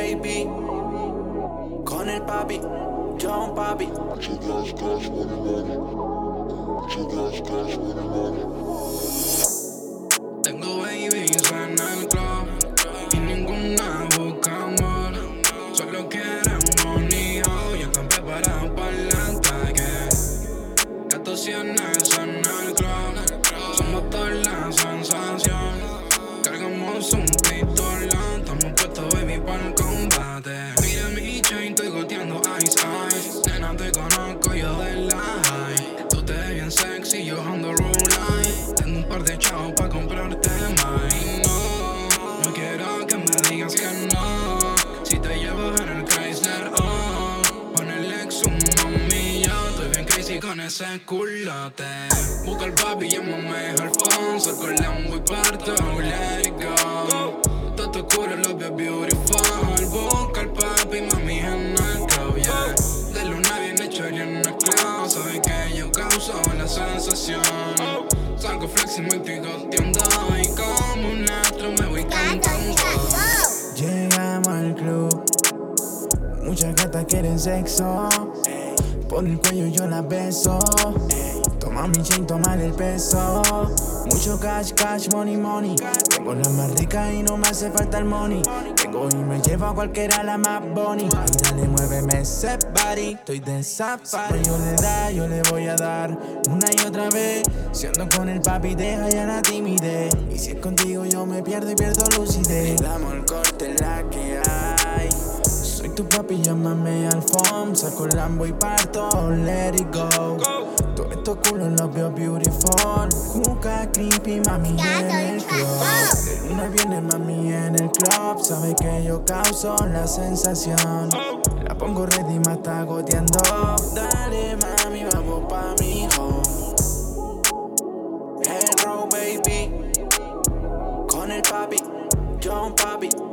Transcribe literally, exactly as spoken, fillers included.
baby. Con el papi, John papi. Mucho gas, gas, money, money. Mucho gas, gas, money, money. Tengo babies en el club y ninguna busca amor. Solo quieren money, oh, y están preparados para el ataque. Gatos cienes en el club, somos toda la sensación. Cargamos un pistola, estamos puestos baby para el combate. Mira mi chain, estoy goteando ice ice. Nena, te conozco yo de la high. Tú te ves bien sexy, yo ando roll line. Tengo un par de chavos pa' comprarte más. Y no, no quiero que me digas que no. Si te llevo en el Chrysler, oh, con el ex un mami, yo estoy bien crazy con ese culote. Busca el papi, llámame Alfonso. Con Lambo y parto, let it go. Todo tu culo lo veo beautiful. Busca el papi, mami, en el club, yeah. De luna bien hecho y en el club. Sabes que yo causo la sensación. Salgo flexing, muy picoteando. Y como un astro me voy cantando. Llegamos al club, muchas gatas quieren sexo. Por el cuello yo las beso. Toma mi chain, toma el peso. Mucho cash, cash, money, money. Tengo la más rica y no me hace falta el money. Tengo y me llevo a cualquiera la más boni. Ay, dale, muéveme ese body. Estoy de safari. Yo le da, yo le voy a dar una y otra vez. Siendo con el papi deja ya la timidez. Y si es contigo yo me pierdo y pierdo lucidez. El amor corte la que hay. Soy tu papi, llámame Alfonso. Saco el Lambo y parto, let it go. Todos estos culos los veo beautiful. Juca, creepy, mami en el club. De luna viene mami en el club. Sabe que yo causo la sensación. La pongo ready, me está goteando. Dale mami, vamos pa' mi home. Hello baby. Con el papi, John papi.